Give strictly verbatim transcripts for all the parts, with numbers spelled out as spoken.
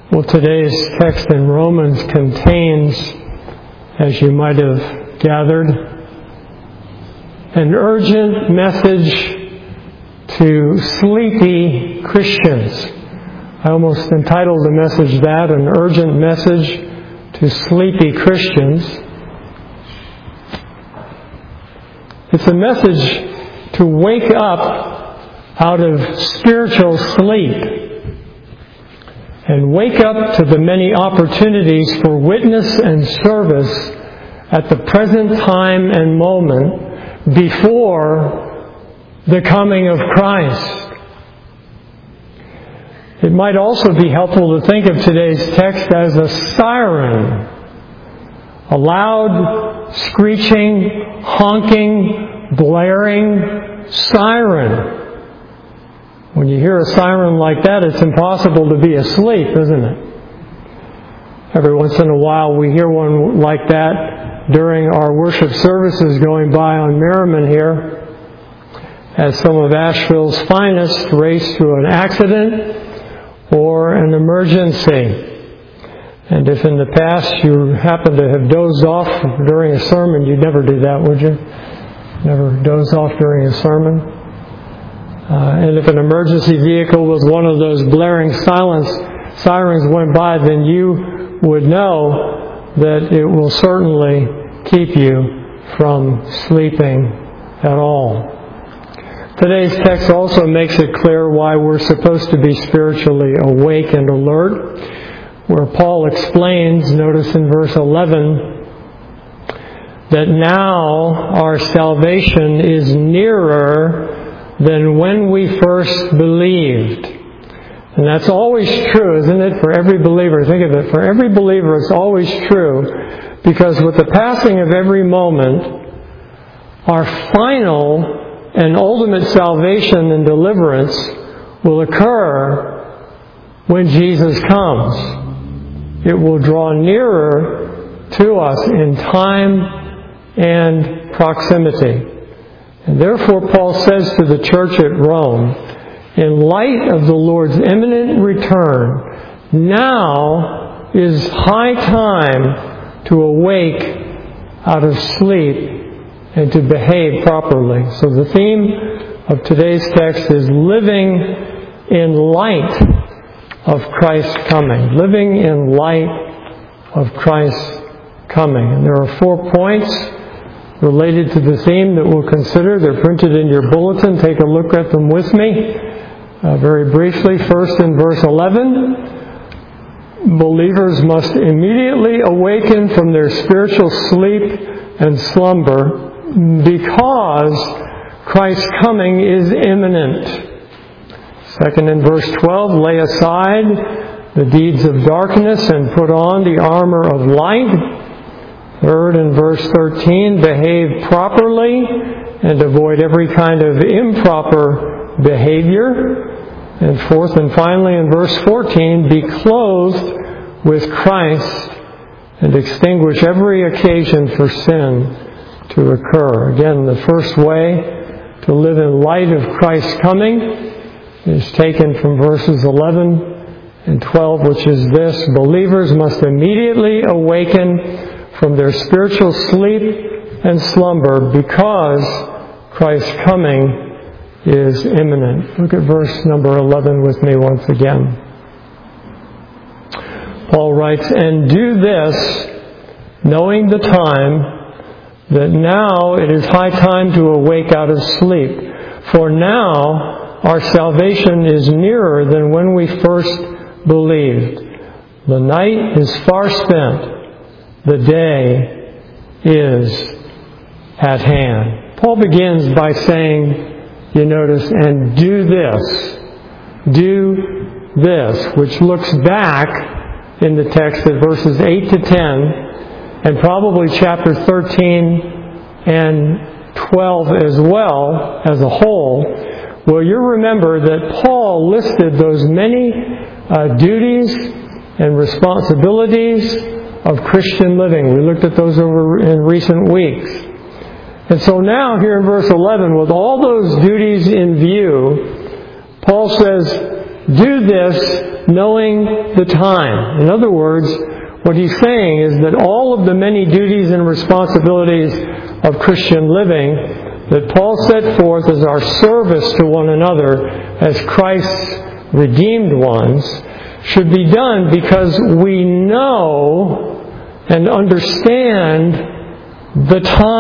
Well, today's text in Romans contains, as you might have gathered, an urgent message to sleepy Christians. I almost entitled the message that, an urgent message to sleepy Christians. It's a message to wake up out of spiritual sleep and wake up to the many opportunities for witness and service at the present time and moment before the coming of Christ. It might also be helpful to think of today's text as a siren, a loud, screeching, honking, blaring siren. When you hear a siren like that, it's impossible to be asleep, isn't it? Every once in a while we hear one like that during our worship services going by on Merriman here, as some of Asheville's finest race to an accident or an emergency. And if in the past you happen to have dozed off during a sermon, you'd never do that, would you? Never doze off during a sermon? Uh, and if an emergency vehicle with one of those blaring silence sirens went by, then you would know that it will certainly keep you from sleeping at all. Today's text also makes it clear why we're supposed to be spiritually awake and alert, where Paul explains, notice in verse eleven, that now our salvation is nearer than when we first believed. And that's always true, isn't it, for every believer? Think of it. For every believer, it's always true, because with the passing of every moment, our final and ultimate salvation and deliverance will occur when Jesus comes. It will draw nearer to us in time and proximity. And therefore, Paul says to the church at Rome, in light of the Lord's imminent return, now is high time to awake out of sleep and to behave properly. So the theme of today's text is living in light of Christ's coming. Living in light of Christ's coming. And there are four points related to the theme that we'll consider. They're printed in your bulletin. Take a look at them with me. Uh, very briefly, first in verse eleven, believers must immediately awaken from their spiritual sleep and slumber because Christ's coming is imminent. Second in verse twelve, lay aside the deeds of darkness and put on the armor of light. Third, in verse thirteen, behave properly and avoid every kind of improper behavior. And fourth and finally, in verse fourteen, be clothed with Christ and extinguish every occasion for sin to occur. Again, the first way to live in light of Christ's coming is taken from verses eleven and twelve, which is this: believers must immediately awaken from their spiritual sleep and slumber because Christ's coming is imminent. Look at verse number eleven with me once again. Paul writes, and do this, knowing the time, that now it is high time to awake out of sleep. For now our salvation is nearer than when we first believed. The night is far spent. The day is at hand. Paul begins by saying, you notice, and do this. Do this, which looks back in the text at verses eight to ten, and probably chapter thirteen and twelve as well, as a whole. Well, you'll remember that Paul listed those many uh, duties and responsibilities of Christian living. We looked at those over in recent weeks. And so now here in verse eleven, with all those duties in view, Paul says, do this knowing the time. In other words, what he's saying is that all of the many duties and responsibilities of Christian living that Paul set forth as our service to one another as Christ's redeemed ones should be done because we know and understand the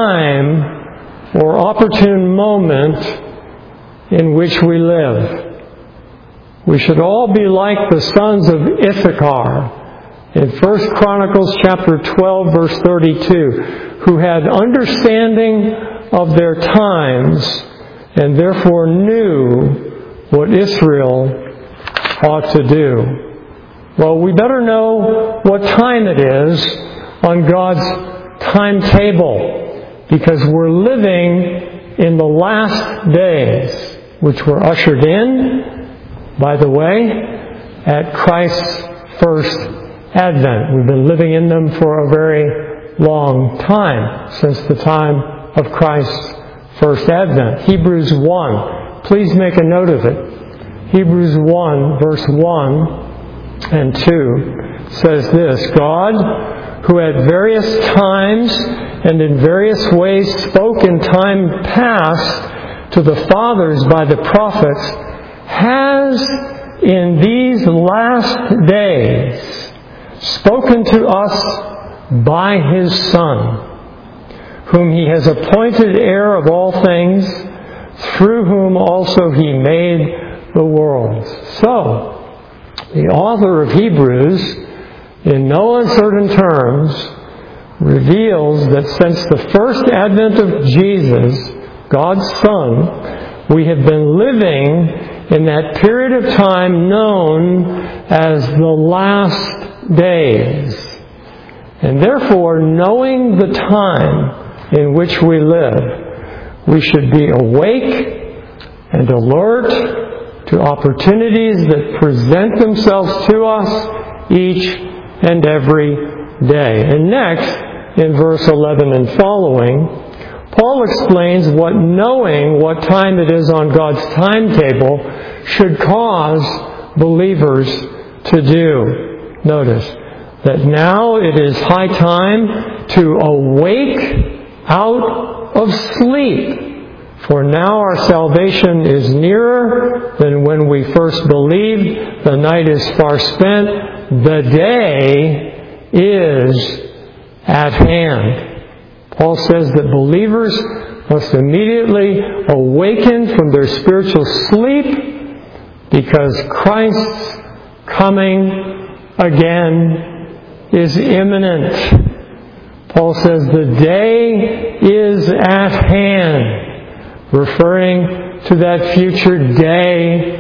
time or opportune moment in which we live. We should all be like the sons of Issachar in First Chronicles chapter twelve, verse thirty-two, who had understanding of their times and therefore knew what Israel ought to do. Well, we better know what time it is on God's timetable because we're living in the last days, which were ushered in, by the way, at Christ's first advent. We've been living in them for a very long time, since the time of Christ's first advent. Hebrews one. Please make a note of it. Hebrews one, verse one and two says this: God, who at various times and in various ways spoke in time past to the fathers by the prophets, has in these last days spoken to us by His Son, whom He has appointed heir of all things, through whom also He made the worlds. So, the author of Hebrews, in no uncertain terms, reveals that since the first advent of Jesus, God's Son, we have been living in that period of time known as the last days. And therefore, knowing the time in which we live, we should be awake and alert to opportunities that present themselves to us each and every day. And next, in verse eleven and following, Paul explains what knowing what time it is on God's timetable should cause believers to do. Notice that now it is high time to awake out of sleep. For now our salvation is nearer than when we first believed. The night is far spent. The day is at hand. Paul says that believers must immediately awaken from their spiritual sleep because Christ's coming again is imminent. Paul says the day is at hand, referring to that future day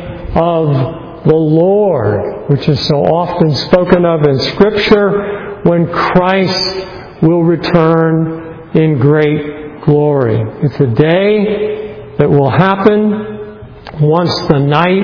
of the Lord, which is so often spoken of in Scripture, when Christ will return in great glory. It's a day that will happen once the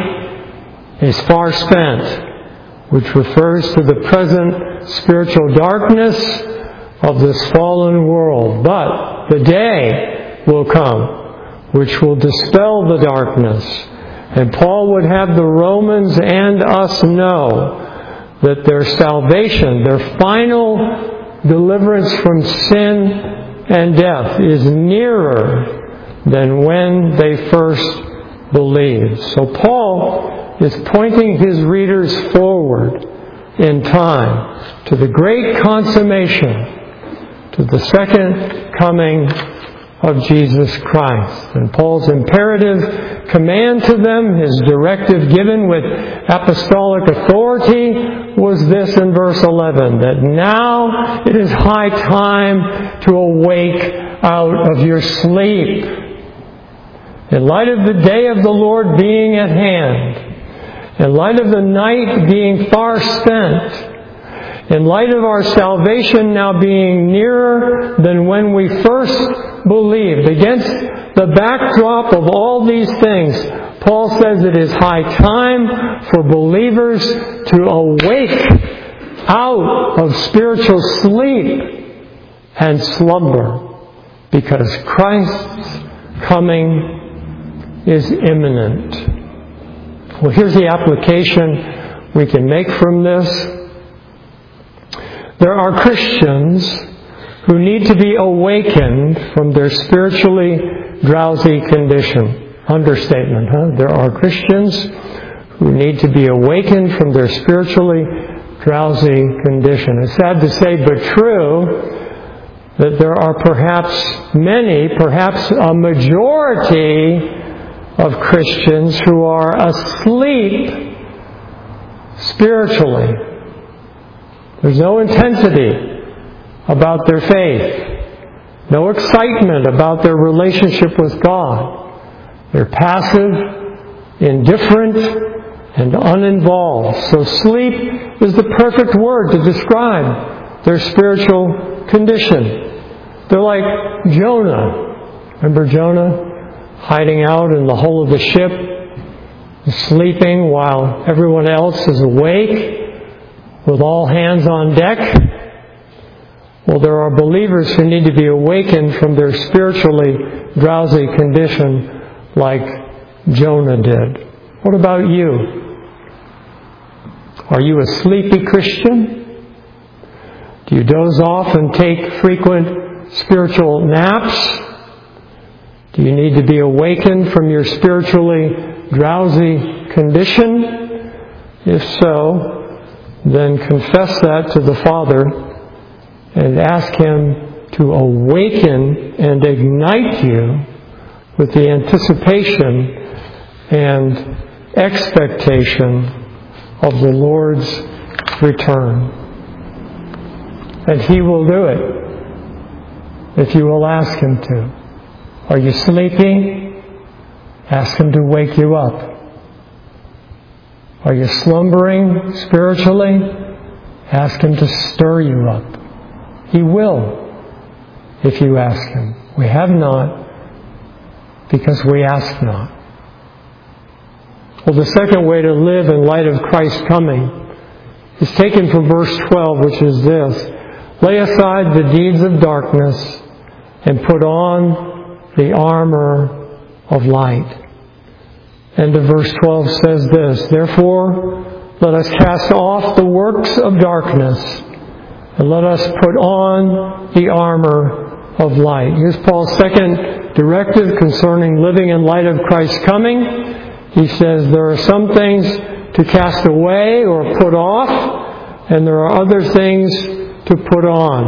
night is far spent, which refers to the present spiritual darkness of this fallen world. But the day will come which will dispel the darkness. And Paul would have the Romans and us know that their salvation, their final deliverance from sin and death is nearer than when they first believed. So Paul is pointing his readers forward in time to the great consummation, to the second coming of Jesus Christ. And Paul's imperative command to them, his directive given with apostolic authority, was this in verse eleven, that now it is high time to awake out of your sleep. In light of the day of the Lord being at hand, in light of the night being far spent, in light of our salvation now being nearer than when we first believed, against the backdrop of all these things, Paul says it is high time for believers to awake out of spiritual sleep and slumber, because Christ's coming is imminent. Well, here's the application we can make from this. There are Christians who need to be awakened from their spiritually drowsy condition. Understatement, huh? There are Christians who need to be awakened from their spiritually drowsy condition. It's sad to say, but true, that there are perhaps many, perhaps a majority of Christians who are asleep spiritually. There's no intensity about their faith, no excitement about their relationship with God. They're passive, indifferent, and uninvolved. So sleep is the perfect word to describe their spiritual condition. They're like Jonah. Remember Jonah? Hiding out in the hull of the ship, sleeping while everyone else is awake, with all hands on deck. Well, there are believers who need to be awakened from their spiritually drowsy condition like Jonah did. What about you? Are you a sleepy Christian? Do you doze off and take frequent spiritual naps? Do you need to be awakened from your spiritually drowsy condition? If so, then confess that to the Father and ask Him to awaken and ignite you with the anticipation and expectation of the Lord's return. And He will do it if you will ask Him to. Are you sleeping? Ask Him to wake you up. Are you slumbering spiritually? Ask Him to stir you up. He will, if you ask Him. We have not, because we ask not. Well, the second way to live in light of Christ's coming is taken from verse twelve, which is this: lay aside the deeds of darkness and put on the armor of light. And the verse twelve says this: therefore, let us cast off the works of darkness and let us put on the armor of light. Here's Paul's second directive concerning living in light of Christ's coming. He says there are some things to cast away or put off, and there are other things to put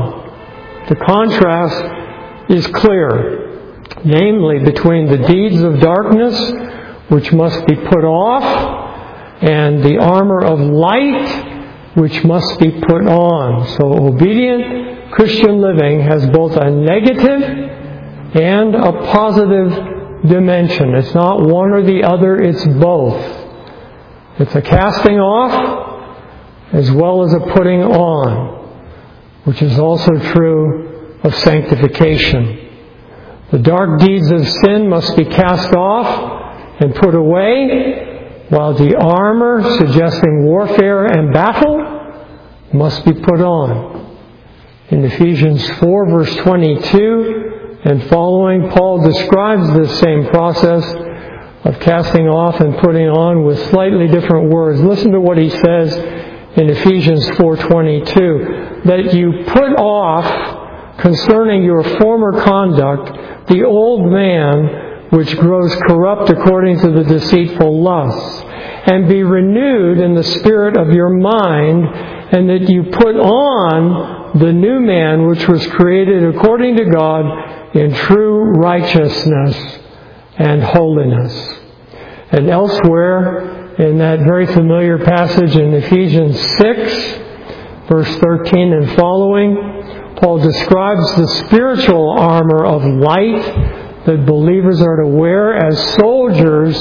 on. The contrast is clear, namely between the deeds of darkness, which must be put off, and the armor of light, which must be put on. So obedient Christian living has both a negative and a positive dimension. It's not one or the other, it's both. It's a casting off as well as a putting on, which is also true of sanctification. The dark deeds of sin must be cast off and put away, while the armor suggesting warfare and battle must be put on. In Ephesians four, verse twenty-two and following, Paul describes this same process of casting off and putting on with slightly different words. Listen to what he says in Ephesians four twenty-two: that you put off concerning your former conduct the old man which grows corrupt according to the deceitful lusts, and be renewed in the spirit of your mind, and that you put on the new man which was created according to God in true righteousness and holiness. And elsewhere, in that very familiar passage in Ephesians six, verse thirteen and following, Paul describes the spiritual armor of light that believers are to wear as soldiers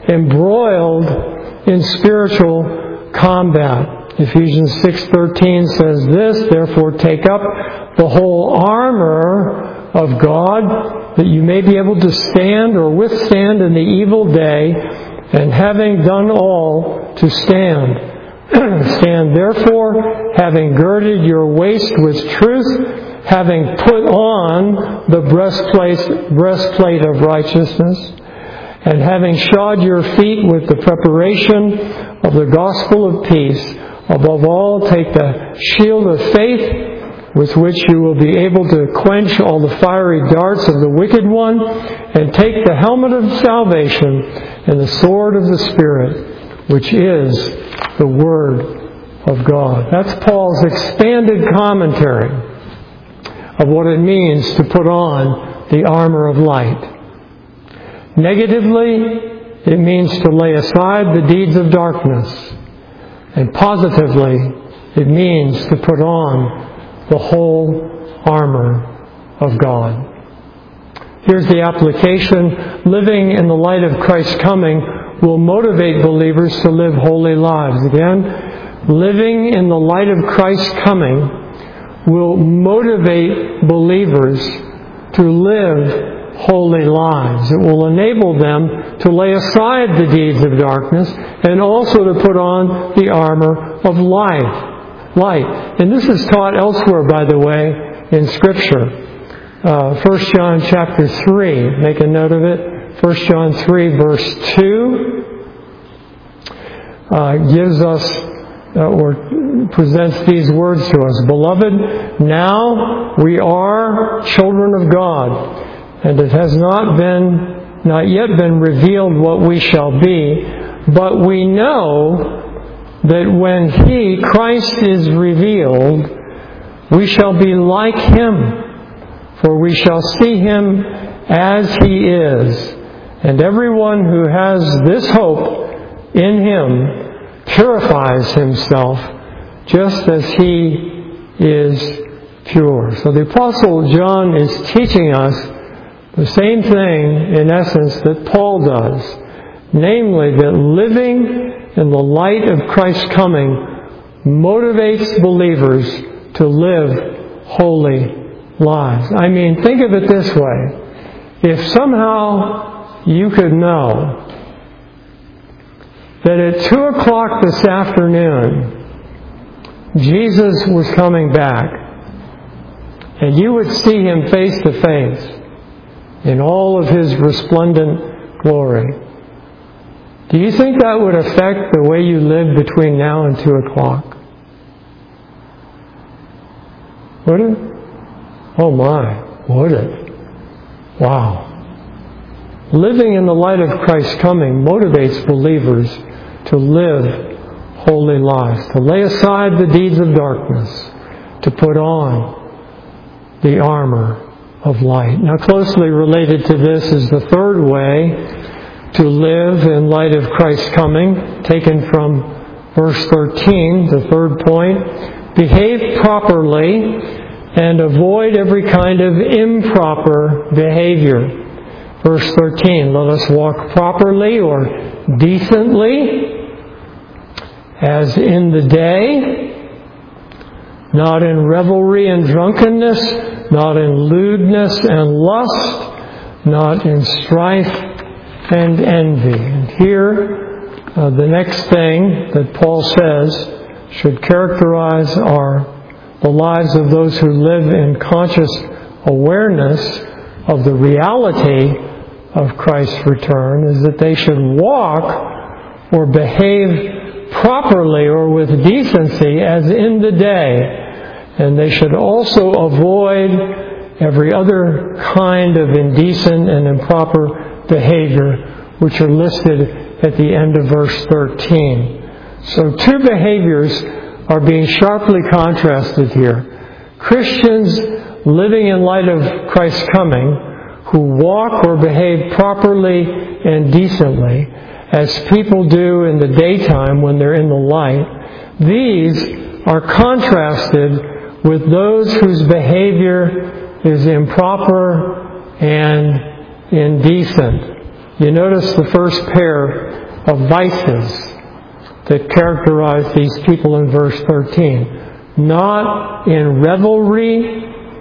embroiled in spiritual combat. Ephesians six thirteen says this: therefore take up the whole armor of God, that you may be able to stand or withstand in the evil day, and having done all, to stand. Stand therefore, having girded your waist with truth, having put on the breastplate, breastplate of righteousness, And having shod your feet with the preparation of the gospel of peace, above all take the shield of faith, with which you will be able to quench all the fiery darts of the wicked one, and take the helmet of salvation and the sword of the Spirit, which is the Word of God. That's Paul's expanded commentary of what it means to put on the armor of light. Negatively, it means to lay aside the deeds of darkness. And positively, it means to put on the whole armor of God. Here's the application. Living in the light of Christ's coming will motivate believers to live holy lives. Again, living in the light of Christ's coming will motivate believers to live holy lives. It will enable them to lay aside the deeds of darkness and also to put on the armor of life. Light. And this is taught elsewhere, by the way, in Scripture. Uh, First John chapter three. Make a note of it. First John three, verse two uh, gives us uh, or presents these words to us. Beloved, now we are children of God, and it has not been, not yet been revealed what we shall be, but we know that when He, Christ, is revealed, we shall be like Him, for we shall see Him as He is. And everyone who has this hope in Him purifies himself just as He is pure. So the Apostle John is teaching us the same thing, in essence, that Paul does. Namely, that living in the light of Christ's coming motivates believers to live holy lives. I mean, think of it this way. If somehow you could know that at two o'clock this afternoon, Jesus was coming back, and you would see Him face to face in all of His resplendent glory, do you think that would affect the way you live between now and two o'clock? Would it? Oh my, would it? Wow. Living in the light of Christ's coming motivates believers to live holy lives, to lay aside the deeds of darkness, to put on the armor of light. Now, closely related to this is the third way to live in light of Christ's coming, taken from verse thirteen, the third point. Behave properly and avoid every kind of improper behavior. Verse thirteen, let us walk properly or decently as in the day, not in revelry and drunkenness, not in lewdness and lust, not in strife and envy. And here, uh, the next thing that Paul says should characterize our the lives of those who live in conscious awareness of the reality of Christ's return is that they should walk or behave properly or with decency as in the day. And they should also avoid every other kind of indecent and improper behavior, which are listed at the end of verse thirteen. So two behaviors are being sharply contrasted here. Christians living in light of Christ's coming, who walk or behave properly and decently, as people do in the daytime when they're in the light, these are contrasted with those whose behavior is improper and indecent. You notice the first pair of vices that characterize these people in verse thirteen. Not in revelry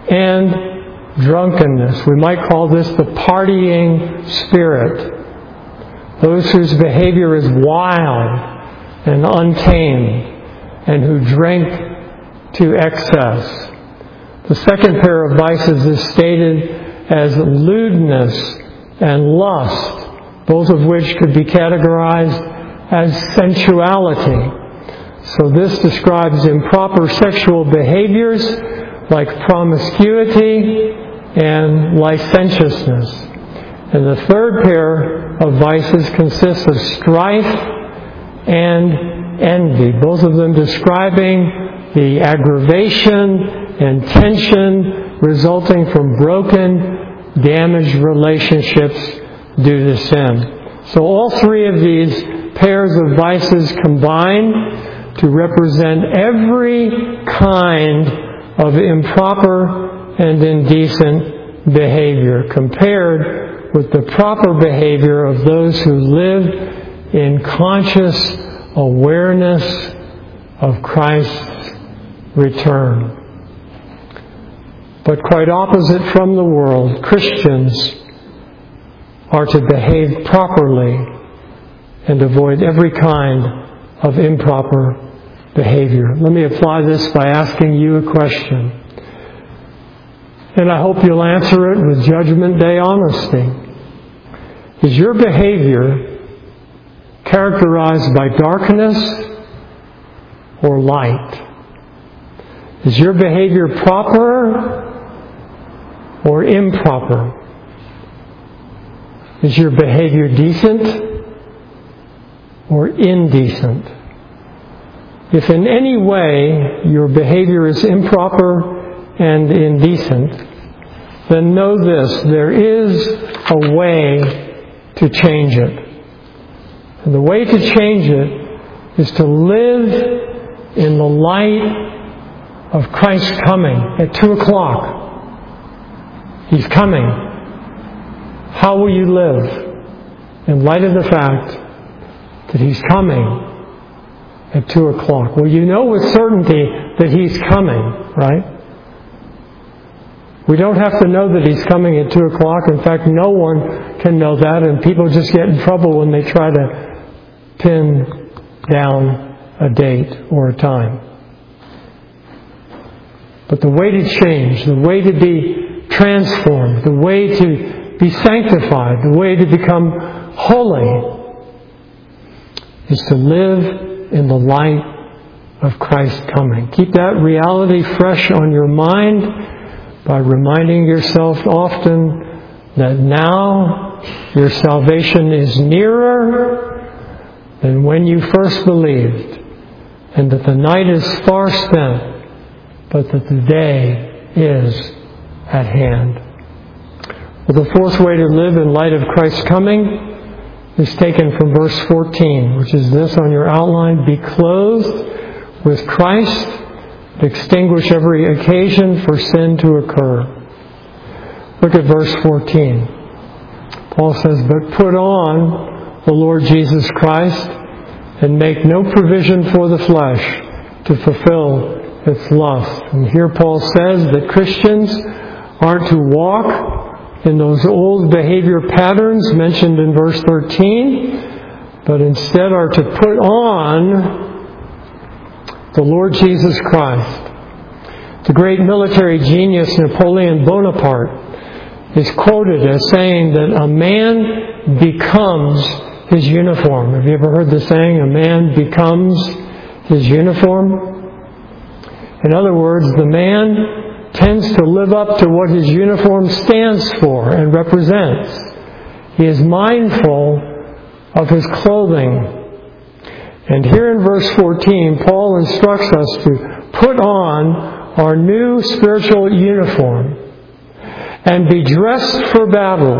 and drunkenness. We might call this the partying spirit. Those whose behavior is wild and untamed and who drink to excess. The second pair of vices is stated as lewdness and lust, both of which could be categorized as sensuality. So this describes improper sexual behaviors like promiscuity and licentiousness. And the third pair of vices consists of strife and envy, both of them describing the aggravation and tension resulting from broken, damaged relationships due to sin. So all three of these pairs of vices combine to represent every kind of improper and indecent behavior compared with the proper behavior of those who live in conscious awareness of Christ's return. But quite opposite from the world, Christians are to behave properly and avoid every kind of improper behavior. Let me apply this by asking you a question. And I hope you'll answer it with Judgment Day honesty. Is your behavior characterized by darkness or light? Is your behavior proper or improper? Is your behavior decent or indecent? If in any way your behavior is improper and indecent, then know this, there is a way to change it. And the way to change it is to live in the light of Christ's coming at two o'clock. He's coming. How will you live in light of the fact that He's coming at two o'clock? Well, you know with certainty that He's coming, right? We don't have to know that He's coming at two o'clock. In fact, no one can know that, and people just get in trouble when they try to pin down a date or a time. But the way to change, the way to be transformed, the way to be sanctified, the way to become holy is to live in the light of Christ's coming. Keep that reality fresh on your mind by reminding yourself often that now your salvation is nearer than when you first believed, and that the night is far spent, but that the day is at hand. Well, the fourth way to live in light of Christ's coming is taken from verse fourteen, which is this on your outline: be clothed with Christ, to extinguish every occasion for sin to occur. Look at verse fourteen. Paul says, but put on the Lord Jesus Christ and make no provision for the flesh to fulfill its lust. And here Paul says that Christians aren't to walk in those old behavior patterns mentioned in verse thirteen, but instead are to put on the Lord Jesus Christ. The great military genius Napoleon Bonaparte is quoted as saying that a man becomes his uniform. Have you ever heard the saying, a man becomes his uniform? In other words, the man tends to live up to what his uniform stands for and represents. He is mindful of his clothing. And here in verse fourteen, Paul instructs us to put on our new spiritual uniform and be dressed for battle.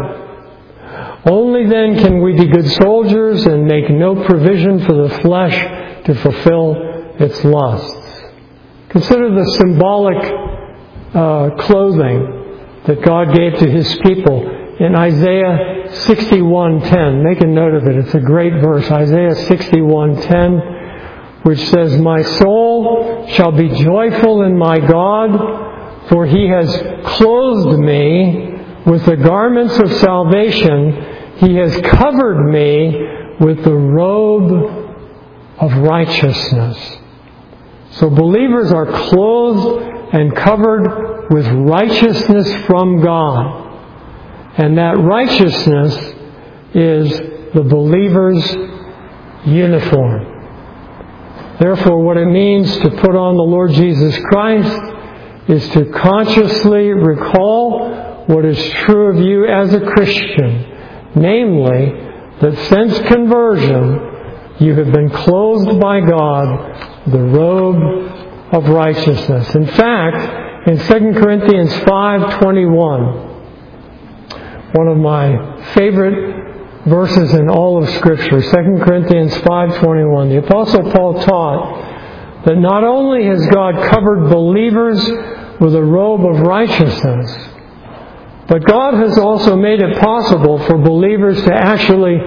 Only then can we be good soldiers and make no provision for the flesh to fulfill its lusts. Consider the symbolic uh, clothing that God gave to His people in Isaiah sixty-one ten. Make a note of it. It's a great verse. Isaiah sixty-one ten, which says, my soul shall be joyful in my God, for He has clothed me with the garments of salvation. He has covered me with the robe of righteousness. So believers are clothed and covered with righteousness from God. And that righteousness is the believer's uniform. Therefore, what it means to put on the Lord Jesus Christ is to consciously recall what is true of you as a Christian, namely, that since conversion, you have been clothed by God with the robe of righteousness. In fact, in Second Corinthians five twenty-one, one of my favorite verses in all of Scripture, Second Corinthians five twenty-one, the Apostle Paul taught that not only has God covered believers with a robe of righteousness, but God has also made it possible for believers to actually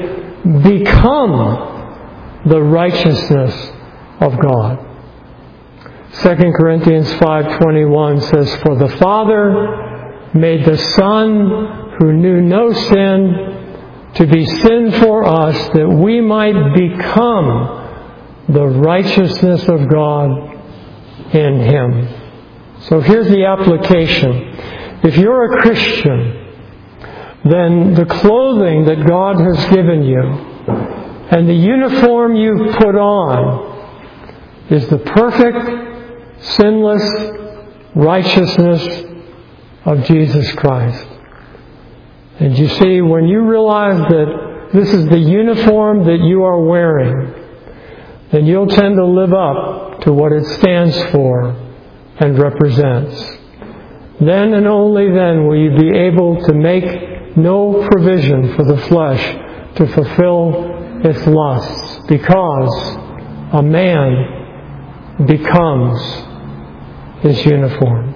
become the righteousness of God. Second Corinthians five twenty-one says, "For the Father made the Son, who knew no sin, to be sin for us, that we might become the righteousness of God in Him." So here's the application. If you're a Christian, then the clothing that God has given you and the uniform you've put on is the perfect, sinless righteousness of Jesus Christ. And you see, when you realize that this is the uniform that you are wearing, then you'll tend to live up to what it stands for and represents. Then and only then will you be able to make no provision for the flesh to fulfill its lusts, because a man becomes his uniform.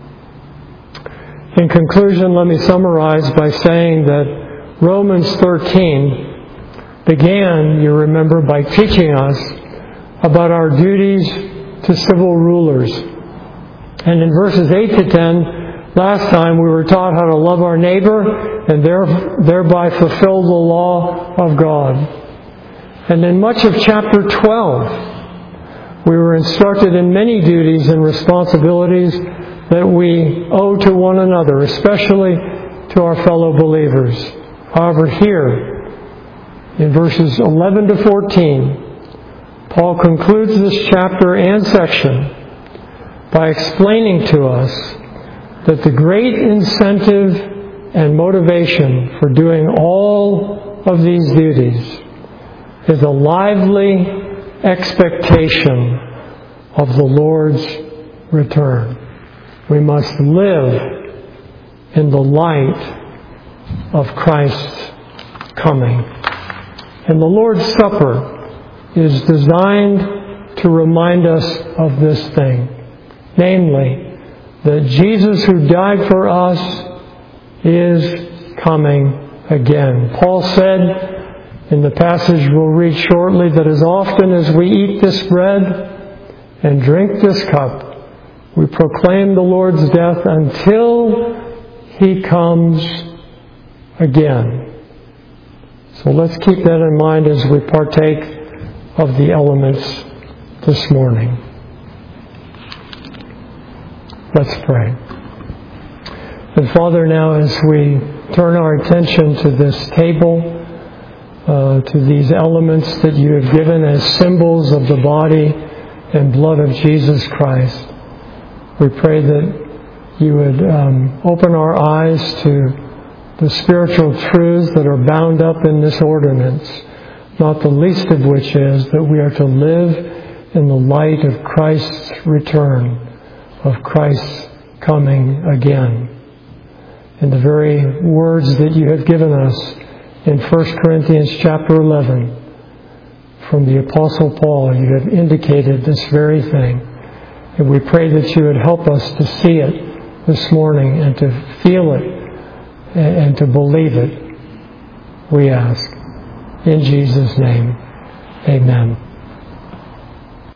In conclusion, let me summarize by saying that Romans thirteen began, you remember, by teaching us about our duties to civil rulers. And in verses eight to ten, last time we were taught how to love our neighbor and there, thereby fulfill the law of God. And in much of chapter twelve, we were instructed in many duties and responsibilities that we owe to one another, especially to our fellow believers. However, here, in verses eleven to fourteen, Paul concludes this chapter and section by explaining to us that the great incentive and motivation for doing all of these duties is a lively expectation of the Lord's return. We must live in the light of Christ's coming. And the Lord's Supper is designed to remind us of this thing. Namely, that Jesus who died for us is coming again. Paul said in the passage we'll read shortly that as often as we eat this bread and drink this cup, we proclaim the Lord's death until He comes again. So let's keep that in mind as we partake of the elements this morning. Let's pray. And Father, now as we turn our attention to this table, uh, to these elements that you have given as symbols of the body and blood of Jesus Christ, we pray that you would um, open our eyes to the spiritual truths that are bound up in this ordinance, not the least of which is that we are to live in the light of Christ's return, of Christ's coming again. In the very words that you have given us in First Corinthians chapter eleven, from the Apostle Paul, you have indicated this very thing. And we pray that you would help us to see it this morning and to feel it and to believe it. We ask. In Jesus' name, amen.